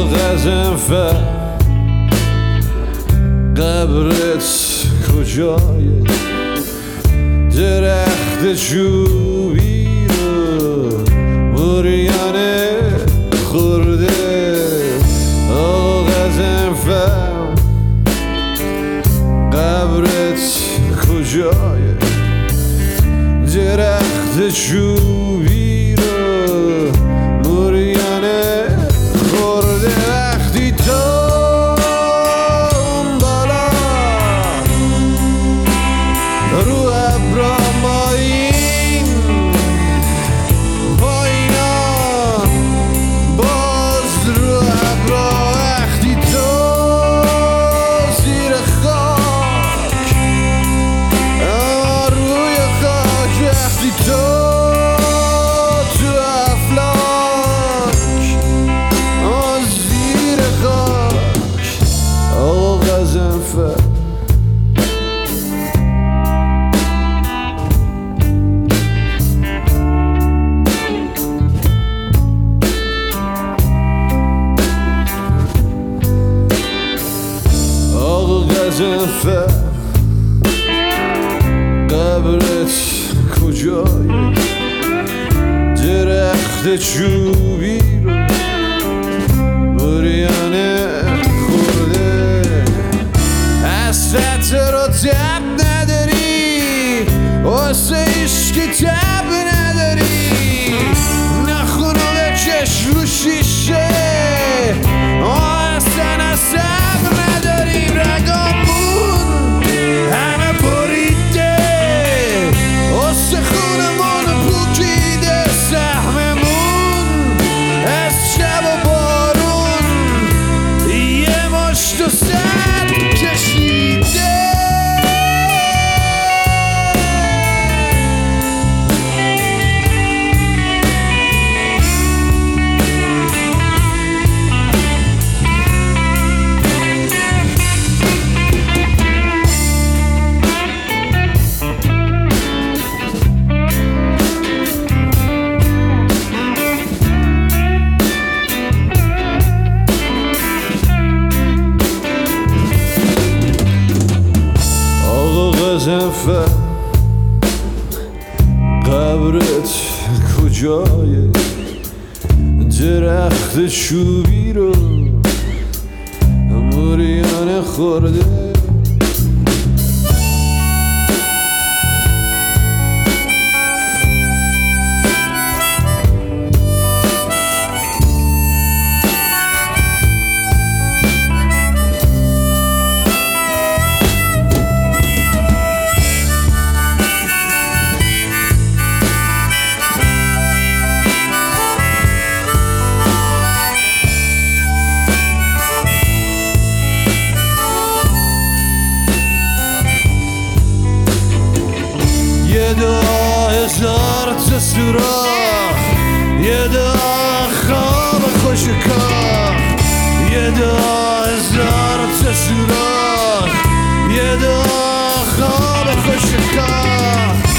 غضنفر قبرت کجای درخت چوبی رو بریانه خورده آقا غضنفر قبرت کجای درخت چوبی رو بریانه خورده وقتی تو اون بالا رو ابرا مایین پایینا باز رو ابرا وقتی تو زیر خاک روی خاک وقتی تو غضنفر قبرت کجای درخت چوبی رو بریانه خورده حسرت رو تب نداری واسه عشق تب نداری نخونو بکش رو شیشه اصلا صبر نداری رگامون همه بریده استخونمون پوکیده سهممون از شب و بارون یه مشت و سر کشیده غضنفر قبرت کجای درخت چوبی رو بریانه خورده یه دعا هزار تا سوراخ یه دعا خواب خوشکار یه دعا هزار تا سوراخ یه دعا خواب خوشکار